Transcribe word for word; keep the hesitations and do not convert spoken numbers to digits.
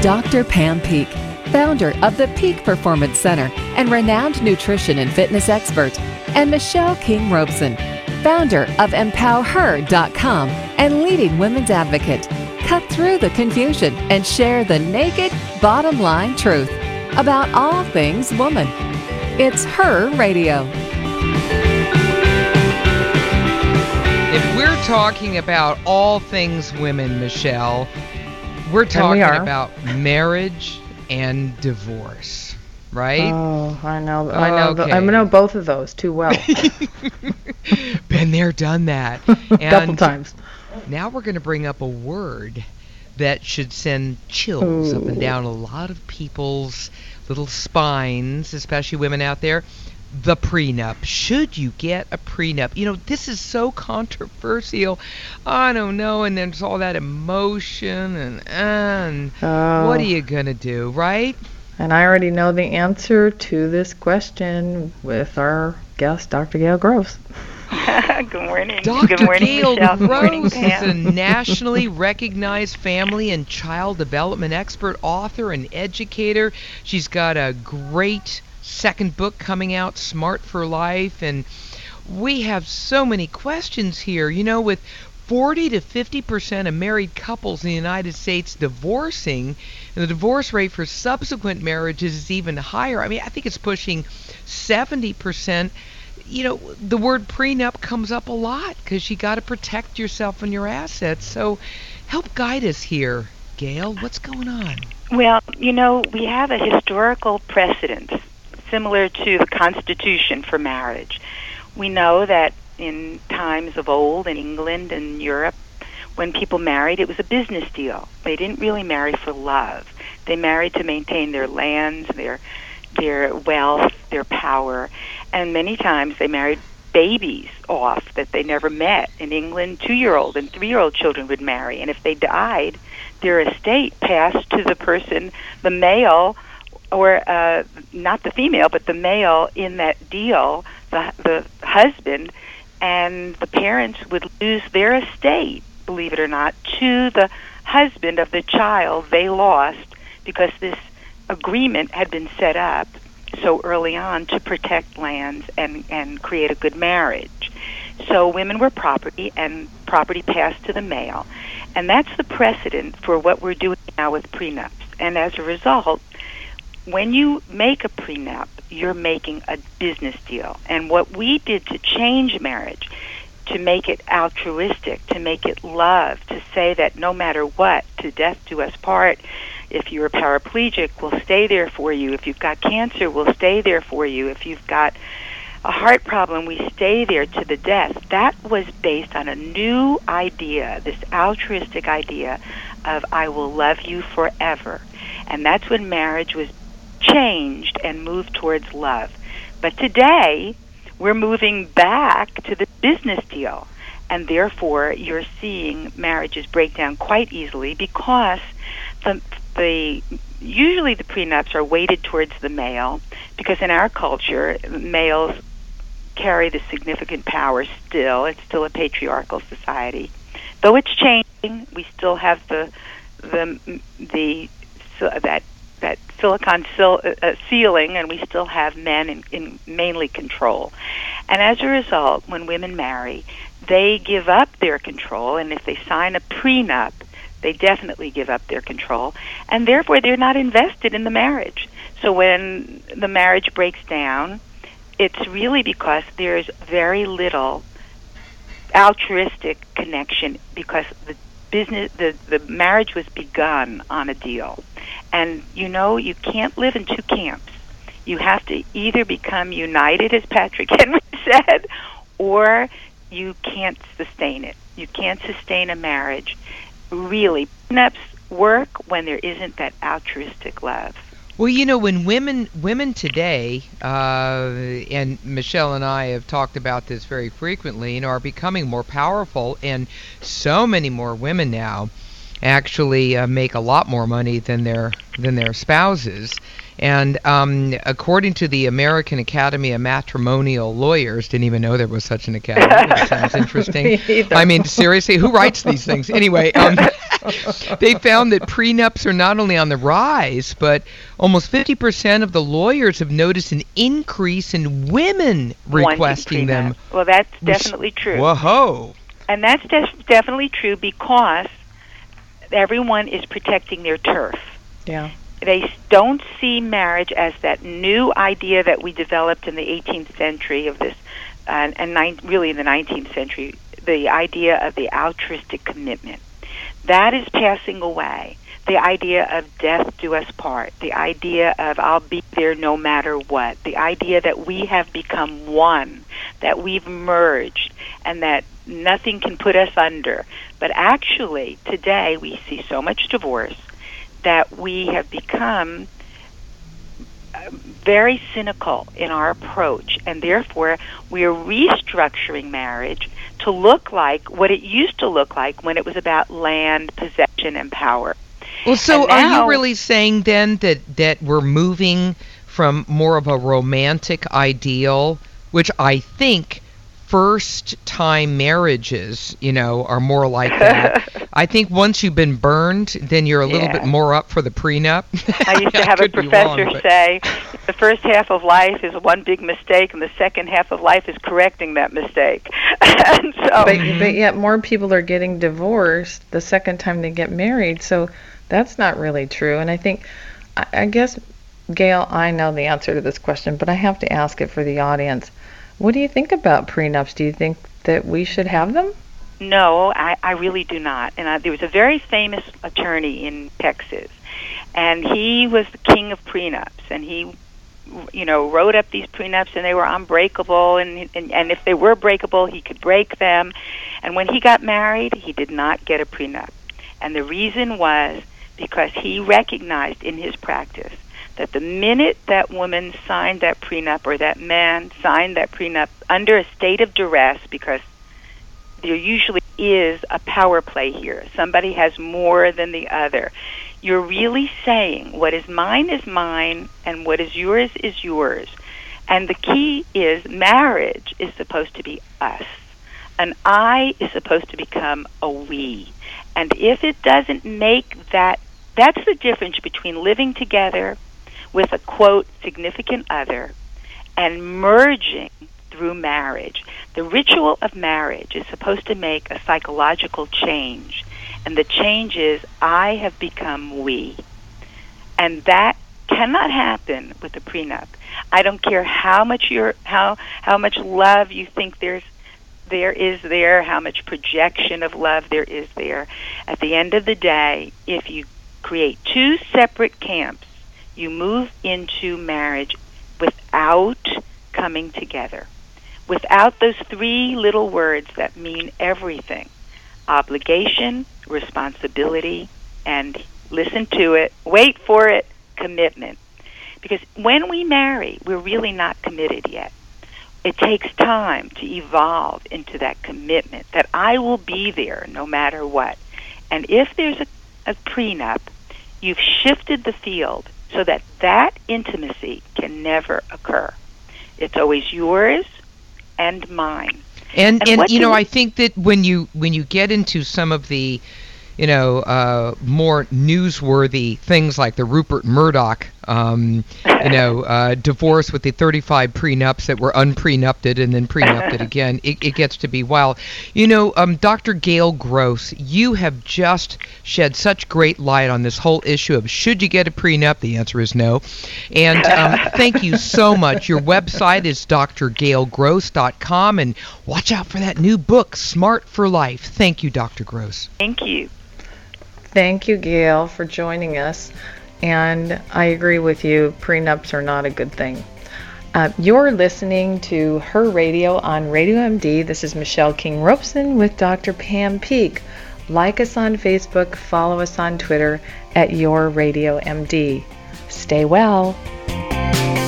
Doctor Pam Peak, founder of the Peak Performance Center and renowned nutrition and fitness expert, and Michelle King Robeson, founder of empower her dot com and leading women's advocate. Cut through the confusion and share the naked, bottom line truth about all things woman. It's Her Radio. If we're talking about all things women, Michelle, we're talking we are. about marriage and divorce, right? Oh, I know. I know. Okay. The, I know both of those too well. Been there, done that. A couple And times. now we're going to bring up a word that should send chills Ooh. up and down a lot of people's little spines, especially women out there. The prenup. Should you get a prenup? You know, this is so controversial. I don't know. And there's all that emotion and, and Oh. what are you going to do, right? And I already know the answer to this question with our guest, Doctor Gail Groves. Good morning. Doctor Good morning, Gail Michelle. Good morning, Groves is Pam. a nationally recognized family and child development expert, author, and educator. She's got a great second book coming out, Smart for Life, and we have so many questions here. You know, with forty to fifty percent of married couples in the United States divorcing, and the divorce rate for subsequent marriages is even higher. I mean, I think it's pushing seventy percent. You know, the word prenup comes up a lot because you got to protect yourself and your assets. So help guide us here, Gail. What's going on? Well, you know, we have a historical precedent similar to the Constitution for marriage. We know that in times of old in England and Europe, when people married, it was a business deal. They didn't really marry for love. They married to maintain their lands, their their wealth, their power, and many times they married babies off that they never met. In England, two-year-old and three-year-old children would marry, and if they died, their estate passed to the person, the male, or uh, not the female, but the male in that deal, the the husband, and the parents would lose their estate, believe it or not, to the husband of the child they lost because this agreement had been set up so early on to protect lands and, and create a good marriage. So women were property, and property passed to the male. And that's the precedent for what we're doing now with prenups. And as a result, when you make a prenup, you're making a business deal. And what we did to change marriage, to make it altruistic, to make it love, to say that no matter what, to death do us part, if you're a paraplegic, we'll stay there for you. If you've got cancer, we'll stay there for you. If you've got a heart problem, we stay there to the death. That was based on a new idea, this altruistic idea of I will love you forever. And that's when marriage was changed and moved towards love. But today, we're moving back to the business deal. And therefore, you're seeing marriages break down quite easily because the the usually the prenups are weighted towards the male because in our culture, males carry the significant power still. It's still a patriarchal society. Though it's changing, we still have the the the so that that silicon sil- uh, ceiling, and we still have men in, in mainly control. And as a result, when women marry, they give up their control, and if they sign a prenup, they definitely give up their control, and therefore they're not invested in the marriage. So when the marriage breaks down, it's really because there's very little altruistic connection because the business, the, the marriage was begun on a deal. And, you know, you can't live in two camps. You have to either become united, as Patrick Henry said, or you can't sustain it. You can't sustain a marriage. Really, prenups work when there isn't that altruistic love. Well, you know, when women women today, uh, and Michelle and I have talked about this very frequently, you know, are becoming more powerful, and so many more women now actually uh, make a lot more money than their than their spouses. And um, according to the American Academy of Matrimonial Lawyers, didn't even know there was such an academy. That sounds interesting. I mean, seriously, who writes these things? Anyway, um, they found that prenups are not only on the rise, but almost fifty percent of the lawyers have noticed an increase in women requesting them. Well, that's definitely true. Whoa. And that's def- definitely true because everyone is protecting their turf. Yeah. They don't see marriage as that new idea that we developed in the eighteenth century of this, uh, and nine, really in the nineteenth century, the idea of the altruistic commitment. That is passing away. The idea of death do us part. The idea of I'll be there no matter what. The idea that we have become one, that we've merged, and that nothing can put us under. But actually, today we see so much divorce that we have become very cynical in our approach, and therefore we are restructuring marriage to look like what it used to look like when it was about land, possession, and power. Well, so now, are you really saying then that, that we're moving from more of a romantic ideal, which I think first-time marriages, you know, are more like that. I think once you've been burned, then you're a little yeah. bit more up for the prenup. I used to have a professor wrong, say, the first half of life is one big mistake, and the second half of life is correcting that mistake. and so, but, but yet more people are getting divorced the second time they get married, so that's not really true. And I think, I, I guess, Gail, I know the answer to this question, but I have to ask it for the audience. What do you think about prenups? Do you think that we should have them? No, I, I really do not. And I, there was a very famous attorney in Texas, and he was the king of prenups, and he, you know, wrote up these prenups, and they were unbreakable, and, and, and if they were breakable, he could break them. And when he got married, he did not get a prenup. And the reason was because he recognized in his practice that the minute that woman signed that prenup or that man signed that prenup under a state of duress, because there usually is a power play here, somebody has more than the other, you're really saying what is mine is mine and what is yours is yours. And the key is marriage is supposed to be us. An I is supposed to become a we. And if it doesn't make that, that's the difference between living together with a, quote, significant other, and merging through marriage. The ritual of marriage is supposed to make a psychological change, and the change is, I have become we. And that cannot happen with a prenup. I don't care how much you're, how how much love you think there's there is there, how much projection of love there is there. At the end of the day, if you create two separate camps, you move into marriage without coming together, without those three little words that mean everything: obligation, responsibility, and listen to it, wait for it, commitment. Because when we marry, we're really not committed yet. It takes time to evolve into that commitment that I will be there no matter what. And if there's a, a prenup, you've shifted the field so that that intimacy can never occur. It's always yours and mine. And and, and you know, I think that when you when you get into some of the, you know, uh, more newsworthy things like the Rupert Murdoch, um, you know, uh, divorce with the thirty-five prenups that were unprenupted and then prenupted again, it, it gets to be wild. You know, um, Doctor Gail Gross, you have just shed such great light on this whole issue of should you get a prenup? The answer is no. And um, thank you so much. Your website is d r gail gross dot com, and watch out for that new book, Smart for Life. Thank you, Doctor Gross. Thank you. Thank you, Gail, for joining us. And I agree with you, prenups are not a good thing. Uh, you're listening to Her Radio on Radio M D. This is Michelle King-Robeson with Doctor Pam Peeke. Like us on Facebook, follow us on Twitter at Your Radio M D. Stay well.